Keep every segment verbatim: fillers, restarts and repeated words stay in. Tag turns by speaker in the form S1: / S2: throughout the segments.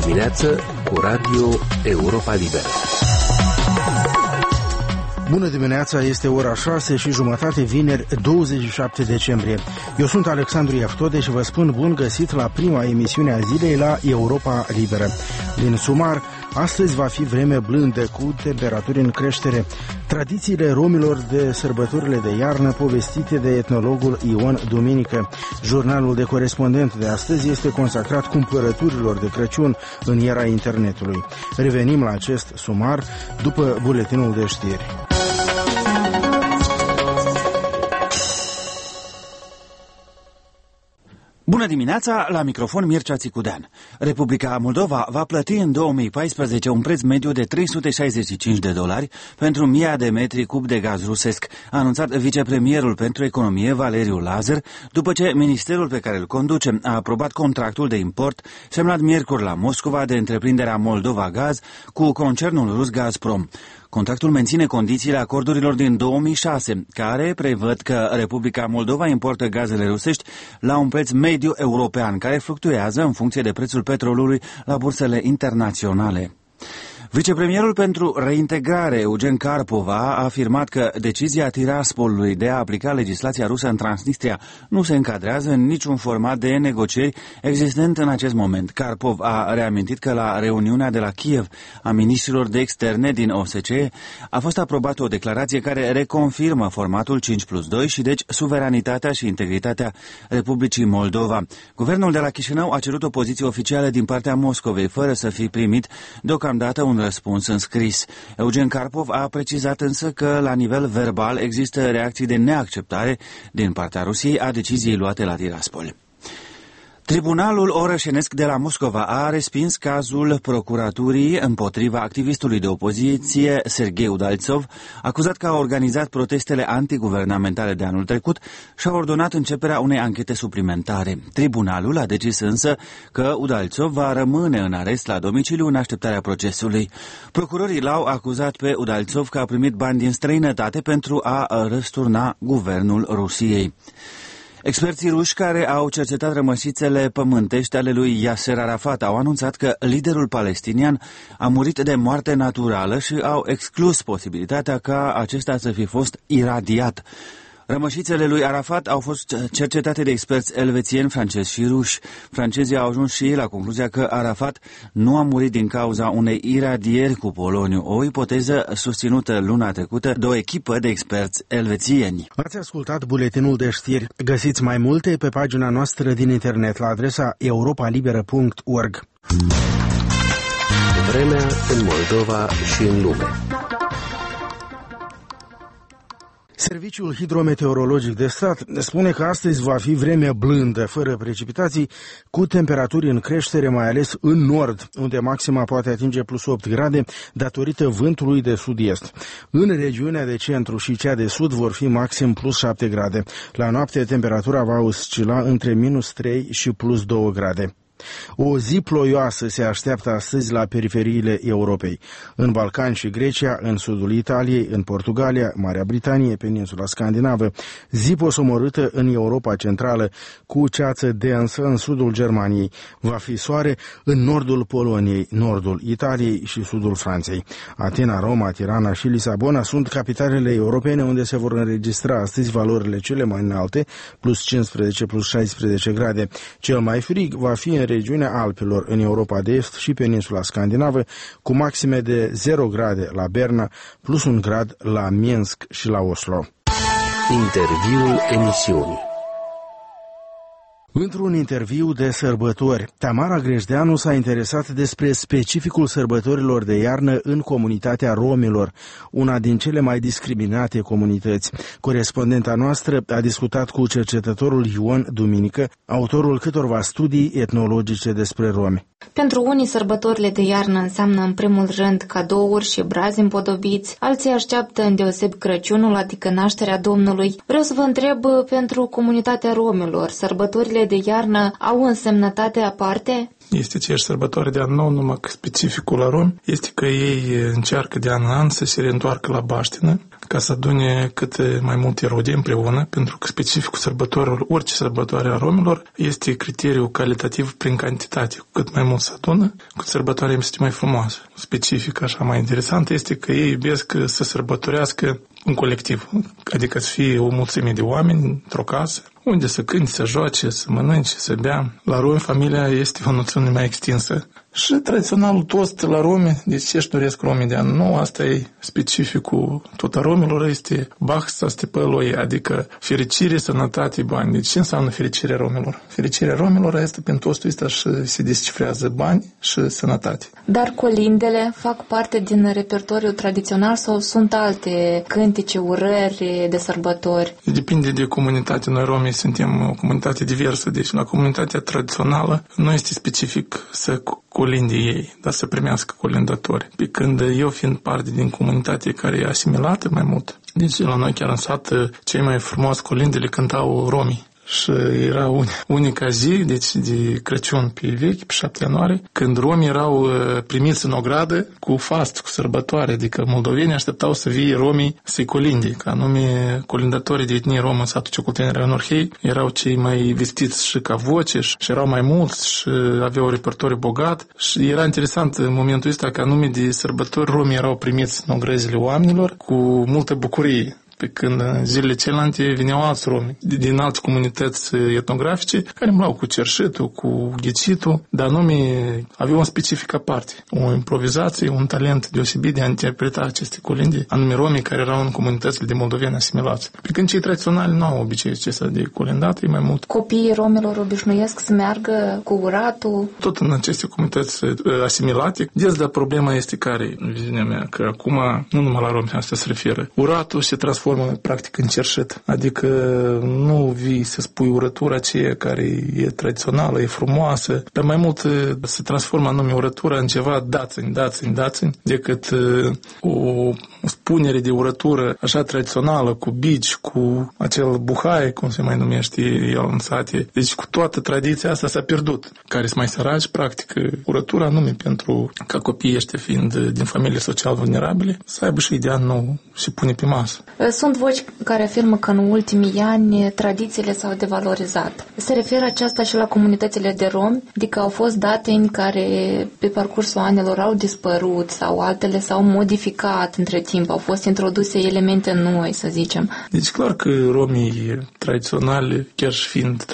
S1: dimineață cu Radio Europa Liberă.
S2: Bună dimineața, este ora șase și jumătate, vineri, douăzeci și șapte decembrie. Eu sunt Alexandru Iaftode și vă spun bun găsit la prima emisiune a zilei la Europa Liberă. Din sumar, astăzi va fi vreme blândă cu temperaturi în creștere. Tradițiile romilor de sărbătorile de iarnă povestite de etnologul Ion Duminică. Jurnalul de corespondent de astăzi este consacrat cumpărăturilor de Crăciun în era internetului. Revenim la acest sumar după buletinul de știri.
S3: Bună dimineața, la microfon Mircea Țicudean. Republica Moldova va plăti în două mii paisprezece un preț mediu de trei sute șaizeci și cinci de dolari pentru mii de metri cub de gaz rusesc, a anunțat vicepremierul pentru economie Valeriu Lazar, după ce ministerul pe care îl conduce a aprobat contractul de import semnat miercuri la Moscova de întreprinderea Moldova Gaz cu concernul rus Gazprom. Contractul menține condițiile acordurilor din două mii șase, care prevăd că Republica Moldova importă gazele rusești la un preț mediu european, care fluctuează în funcție de prețul petrolului la bursele internaționale. Vicepremierul pentru reintegrare, Eugen Karpov, a afirmat că decizia Tiraspolului de a aplica legislația rusă în Transnistria nu se încadrează în niciun format de negocieri existent în acest moment. Karpov a reamintit că la reuniunea de la Kiev a ministrilor de externe din O S C E a fost aprobată o declarație care reconfirmă formatul cinci plus doi și deci suveranitatea și integritatea Republicii Moldova. Guvernul de la Chișinău a cerut o poziție oficială din partea Moscovei, fără să fi primit deocamdată un răspuns în scris. Eugen Karpov a precizat însă că la nivel verbal există reacții de neacceptare din partea Rusiei a deciziei luate la Tiraspol. Tribunalul orășenesc de la Moscova a respins cazul procuraturii împotriva activistului de opoziție Serghei Udalțov, acuzat că a organizat protestele antiguvernamentale de anul trecut și a ordonat începerea unei anchete suplimentare. Tribunalul a decis însă că Udalțov va rămâne în arest la domiciliu în așteptarea procesului. Procurorii l-au acuzat pe Udalțov că a primit bani din străinătate pentru a răsturna guvernul Rusiei. Experții ruși care au cercetat rămășițele pământești ale lui Yasser Arafat au anunțat că liderul palestinian a murit de moarte naturală și au exclus posibilitatea ca acesta să fi fost iradiat. Rămășițele lui Arafat au fost cercetate de experți elvețieni, francezi și ruși. Francezii au ajuns și ei la concluzia că Arafat nu a murit din cauza unei iradieri cu poloniu, o ipoteză susținută luna trecută de o echipă de experți elvețieni.
S2: Ați ascultat buletinul de știri. Găsiți mai multe pe pagina noastră din internet la adresa europa liberă punct org.
S1: Vremea în Moldova și în lume.
S2: Serviciul Hidrometeorologic de Stat spune că astăzi va fi vreme blândă, fără precipitații, cu temperaturi în creștere, mai ales în nord, unde maxima poate atinge plus opt grade datorită vântului de sud-est. În regiunea de centru și cea de sud vor fi maxim plus șapte grade. La noapte, temperatura va oscila între minus trei și plus două grade. O zi ploioasă se așteaptă astăzi la periferiile Europei, în Balcani și Grecia, în sudul Italiei, în Portugalia, Marea Britanie, peninsula scandinavă, zi posomorâtă în Europa Centrală, cu ceață densă în sudul Germaniei. Va fi soare în nordul Poloniei, nordul Italiei și sudul Franței. Atena, Roma, Tirana și Lisabona sunt capitalele europene unde se vor înregistra astăzi valorile cele mai înalte, plus cincisprezece, plus șaisprezece grade. Cel mai frig va fi în regiunea Alpilor, în Europa de Est și peninsula scandinavă, cu maxime de zero grade la Berna, plus un grad la Minsk și la Oslo.
S1: Interviul emisiunii.
S2: Într-un interviu de sărbători, Tamara Grejdeanu s-a interesat despre specificul sărbătorilor de iarnă în comunitatea romilor, una din cele mai discriminate comunități. Corespondenta noastră a discutat cu cercetătorul Ion Duminică, autorul câtorva studii etnologice despre romi.
S4: Pentru unii, sărbătorile de iarnă înseamnă în primul rând cadouri și brazi împodobiți, alții așteaptă îndeosebi Crăciunul, adică nașterea Domnului. Vreau să vă întreb, pentru comunitatea romilor, sărbătorile de iarnă au o însemnătate aparte?
S5: Este aceeași sărbătoare de an nou, numai că specificul la romi este că ei încearcă de an în an să se reîntoarcă la baștină, ca să adune cât mai multe rode împreună, pentru că specificul sărbătorilor, orice sărbătoare a romilor, este criteriul calitativ prin cantitate. Cu cât mai mult se adună, cu cât sărbătoarea este mai frumoasă. Specific, așa mai interesant, este că ei iubesc să sărbătorească în colectiv, adică să fie o mulțime de oameni într-o casă, unde să cânte, să joace, să mănânce, să bea. La romi, familia este o noțiune mai extinsă. Și tradiționalul toast la romi, deci ce-și doresc romii de anul nou, asta e specificul tot a romilor, este Bachsa Stepeloi, adică fericire, sănătate, bani. Deci ce înseamnă fericirea romilor? Fericirea romilor este prin tostul ăsta și se descifrează bani și sănătate.
S4: Dar colindele fac parte din repertoriul tradițional sau sunt alte cântece, urări de sărbători?
S5: Depinde de comunitate. Noi romii suntem o comunitate diversă, deci la comunitatea tradițională nu este specific să colinde ei, dar să primească colindatori. Pe când eu fiind parte din comunitate care e asimilată mai mult, deci la noi chiar în sat cei mai frumoase colinde le cântau romii. Și era unica zi, deci de Crăciun pe vechi, pe șapte ianuarie, când romii erau primiți în ogradă cu fast, cu sărbătoare, adică moldovenii așteptau să vie romii să-i colinde, că anume colindatorii de etnie romă în satul Ciocoteni Raionorhei erau cei mai vestiți și ca voce și erau mai mulți și aveau un repertoriu bogat și era interesant în momentul ăsta că anume de sărbători romii erau primiți în ogrăzile oamenilor cu multă bucurie. Pe când în zilele celelalte veneau alți romi din alte comunități etnografice care îmblau cu cerșitul, cu ghicitul, dar anume aveau un specific aparte, o improvizație, un talent deosebit de a interpreta aceste colinde, anume romii care erau în comunitățile de moldoveni asimilați. Pe când cei tradiționali nu au obiceiul acesta de colindat, e mai mult.
S4: Copiii romilor obișnuiesc să meargă cu uratul?
S5: Tot în aceste comunități asimilate. Des, dar problema este care, în viziunea mea, că acum, nu numai la romi asta se referă, uratul se transformă formă practic în cerșit. Adică nu vii să spui urătura aceea care e tradițională, e frumoasă, dar mai mult se transformă anume urătura în ceva dațini, dațini, dațini, decât o spunere de urătură așa tradițională, cu bici, cu acel buhai, cum se mai numește el în sate. Deci cu toată tradiția asta s-a pierdut. Care sunt mai săraci, practic, urătura anume pentru ca copiii ăștia fiind din familii social vulnerabile, să aibă și ideea nou și pune pe masă.
S4: Sunt voci care afirmă că în ultimii ani tradițiile s-au devalorizat. Se referă aceasta și la comunitățile de romi, adică au fost dateni care pe parcursul anilor au dispărut sau altele s-au modificat între timp, au fost introduse elemente noi, să zicem.
S5: Deci clar că romii tradiționali, chiar și fiind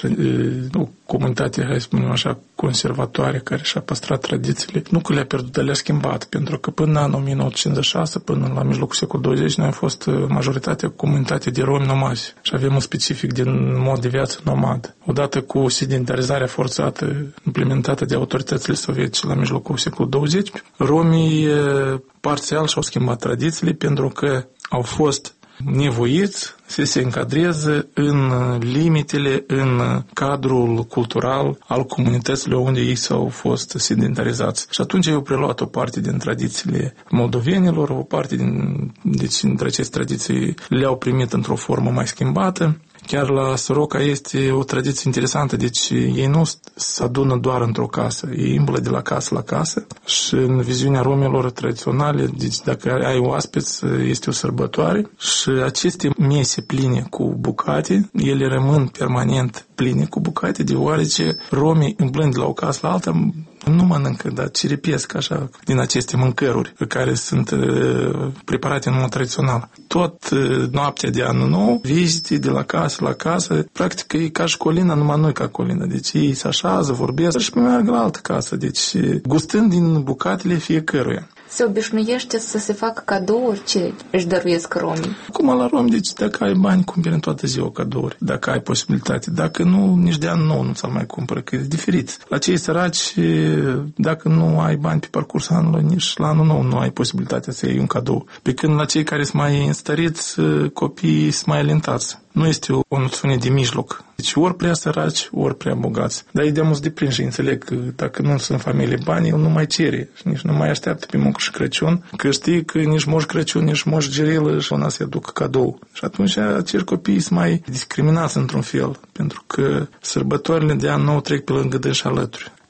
S5: o comunitate, hai să spunem așa, conservatoare, care și-a păstrat tradițiile, nu că le-a pierdut, dar le-a schimbat, pentru că până în anul o mie nouă sute cincizeci și șase, până la mijlocul secolului douăzeci, noi am fost majoritatea comunitate de romi nomazi și avem un specific din mod de viață nomad. Odată cu sedentarizarea forțată implementată de autoritățile sovietice la mijlocul secolului douăzeci, romii parțial și-au schimbat tradițiile pentru că au fost nevoiți să se încadreze în limitele, în cadrul cultural al comunităților unde ei s-au fost sedentarizați. Și atunci au preluat o parte din tradițiile moldovenilor, o parte din, deci, dintre aceste tradiții le-au primit într-o formă mai schimbată. Chiar la Soroca este o tradiție interesantă, deci ei nu se adună doar într-o casă, ei umblă de la casă la casă și în viziunea romilor tradiționale, deci dacă ai oaspeți, este o sărbătoare și aceste mese pline cu bucate, ele rămân permanent pline cu bucate, deoarece romii umblând de la o casă la alta nu mănâncă, dar ciripesc așa din aceste mâncăruri care sunt uh, preparate în mod tradițional. Tot uh, noaptea de anul nou, vizite de la casă la casă, practic e ca și colina, numai nu e ca colina. Deci ei se așează, vorbesc și merg la altă casă. Deci gustând din bucatele fiecăruia.
S4: Se obișnuiește să se facă cadouri? Ce își dăruiesc romii?
S5: Cum la romi, deci dacă ai bani, cumperi în toată ziua cadouri, dacă ai posibilitate. Dacă nu, nici de an nou nu ți-l mai cumpără, că e diferit. La cei săraci, dacă nu ai bani pe parcursul anului, nici la anul nou nu ai posibilitatea să iei un cadou. Pe când la cei care sunt mai înstăriți, copiii sunt mai alentați. Nu este o, o noțiune de mijloc. Deci ori prea săraci, ori prea bogați. Dar ideea mă deprins și înțeleg că dacă nu sunt familie bani, el nu mai cere și nici nu mai așteaptă pe Moș Crăciun, că știi că nici Moș Crăciun, nici Moș Gerilă și ona să-i aducă cadou. Și atunci acești copii sunt mai discriminați într-un fel, pentru că sărbătorile de an nou trec pe lângă dâns alături.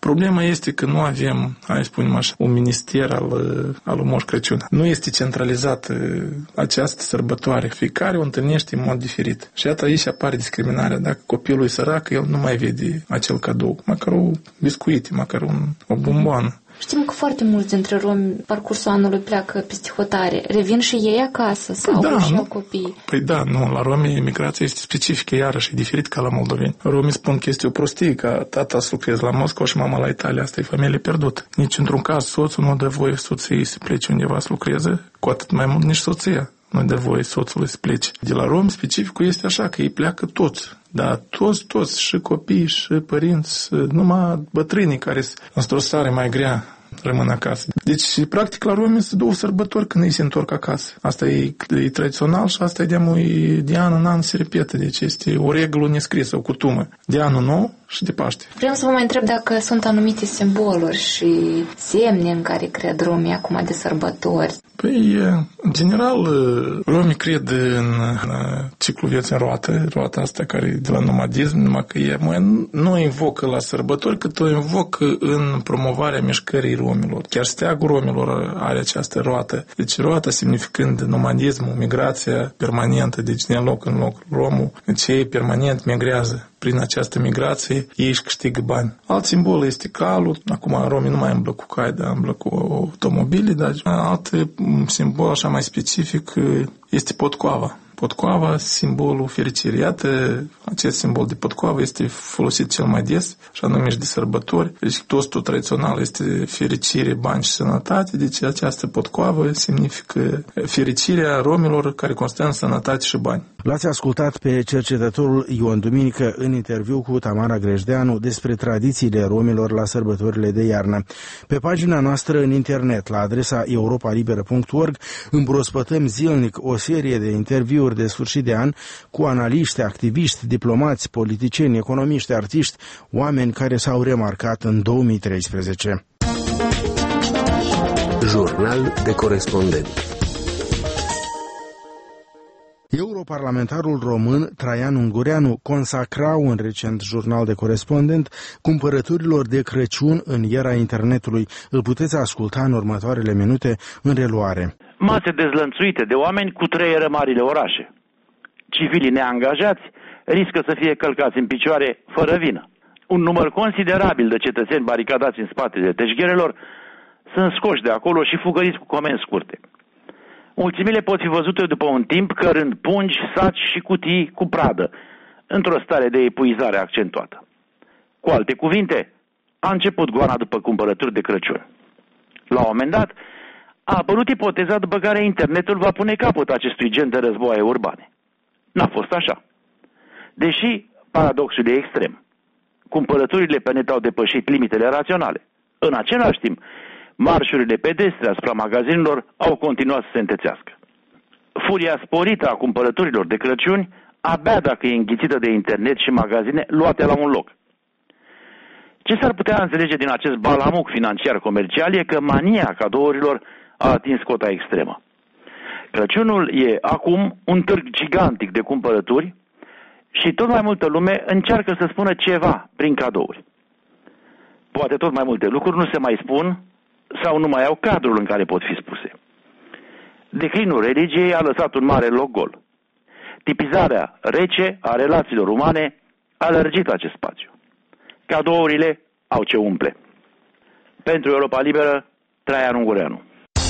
S5: Problema este că nu avem, hai spunem așa, un minister al, al lui Moș Crăciun. Nu este centralizată această sărbătoare. Fiecare o întâlnește în mod diferit. Și iată aici apare discriminarea. Dacă copilul e sărac, el nu mai vede acel cadou. Măcar o biscuit, măcar un, o bomboană.
S4: Știm că foarte mulți dintre romi parcursul anului pleacă peste hotare. Revin și ei acasă sau
S5: da,
S4: și
S5: nu?
S4: au copii?
S5: Păi da, nu, la romi migrația este specifică, iarăși e diferit ca la moldoveni. Romii spun că este o prostie ca tata să lucreze la Moscova și mama la Italia. Asta e familie pierdută. Nici într-un caz soțul nu dă voie soției să plece undeva să lucreze, cu atât mai mult nici soția nu dă voie soțului să plece. De la romi specificul este așa, că ei pleacă toți. Da, toți, toți, și copii, și părinți, numai bătrânii care sunt într-o stare mai grea rămân acasă. Deci, practic, la romi sunt două sărbători când ei se întorc acasă. Asta e, e tradițional și asta e de, e, de an în an se repetă. Deci este o regulă nescrisă, o cutumă. De anul nou și de Paște.
S4: Vreau să vă mai întreb dacă sunt anumite simboluri și semne în care cred romii acum de sărbători.
S5: Păi, în general, romii cred în, în ciclul vieții în roată, roata asta care e de la nomadism, numai că e, mai nu invocă la sărbători, cât o invocă în promovarea mișcării romilor. Chiar steagul romilor are această roată. Deci roata semnificând nomadismul, migrația permanentă, deci din loc în loc romul, deci ei permanent migrează. Prin această migrație ei își câștigă bani. Alt simbol este calul. Acum romii nu mai îmblă cu cai, dar îmblă cu automobile, dar alt simbol așa mai specific este potcoava. Potcoava, simbolul fericirii. Iată, acest simbol de potcoavă este folosit cel mai des, și anume și de sărbători. Deci tostul tradițional este fericire, bani și sănătate, deci această potcoavă semnifică fericirea romilor care constă în sănătate și bani.
S2: L-ați ascultat pe cercetătorul Ion Duminică în interviu cu Tamara Grejdeanu despre tradițiile romilor la sărbătorile de iarnă. Pe pagina noastră în internet, la adresa europa liberă punct org, împrospătăm zilnic o serie de interviuri de sfârșit de an cu analiști, activiști, diplomați, politicieni, economiști, artiști, oameni care s-au remarcat în două mii treisprezece.
S1: Jurnal de corespondent.
S2: Europarlamentarul român Traian Ungureanu consacra un recent jurnal de corespondent cumpărăturilor de Crăciun în era internetului. Îl puteți asculta în următoarele minute în reluare.
S6: Mase dezlănțuite de oameni cu trăieră marile orașe. Civilii neangajați riscă să fie călcați în picioare fără vină. Un număr considerabil de cetățeni baricadați în spatele teșgherelor sunt scoși de acolo și fugăriți cu comenzi scurte. Mulțimile pot fi văzute după un timp cărând pungi, saci și cutii cu pradă, într-o stare de epuizare accentuată. Cu alte cuvinte, a început goana după cumpărături de Crăciun. La un moment dat, a apărut ipoteza după care internetul va pune capăt acestui gen de războaie urbane. N-a fost așa. Deși paradoxul e extrem. Cumpărăturile pe net au depășit limitele raționale. În același timp, marșurile pedestre asupra magazinelor au continuat să se întețească. Furia sporită a cumpărăturilor de Crăciun abia dacă e înghițită de internet și magazine luate la un loc. Ce s-ar putea înțelege din acest balamuc financiar comercial e că mania cadourilor a atins cota extremă. Crăciunul e acum un târg gigantic de cumpărături și tot mai multă lume încearcă să spună ceva prin cadouri. Poate tot mai multe lucruri nu se mai spun sau nu mai au cadrul în care pot fi spuse. Declinul religiei a lăsat un mare loc gol. Tipizarea rece a relațiilor umane a lărgit acest spațiu. Cadourile au ce umple. Pentru Europa Liberă, Traian Ungureanu.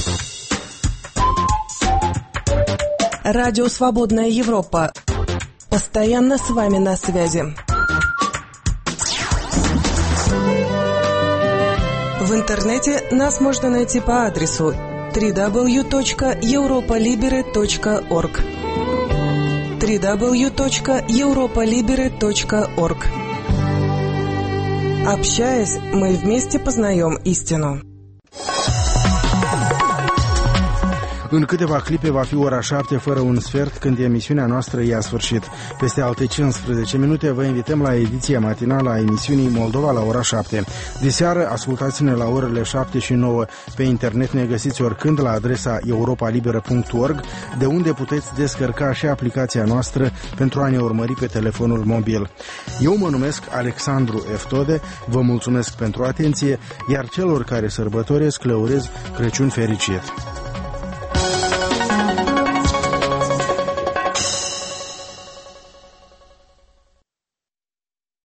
S7: Радио «Свободная Европа». Постоянно с вами на связи. В интернете нас можно найти по адресу дабл ю дабл ю дабл ю точка европа либере точка орг дабл ю дабл ю дабл ю точка европа либере точка орг. Общаясь, мы вместе познаем истину.
S2: În câteva clipe va fi ora șapte fără un sfert, când emisiunea noastră ia sfârșit. Peste alte cincisprezece minute vă invităm la ediția matinală a emisiunii Moldova la ora șapte. Diseară ascultați-ne la orele șapte și nouă. Pe internet ne găsiți oricând la adresa europa liberă punct org, de unde puteți descărca și aplicația noastră pentru a ne urmări pe telefonul mobil. Eu mă numesc Alexandru Eftode, vă mulțumesc pentru atenție, iar celor care sărbătoresc le urez Crăciun fericit.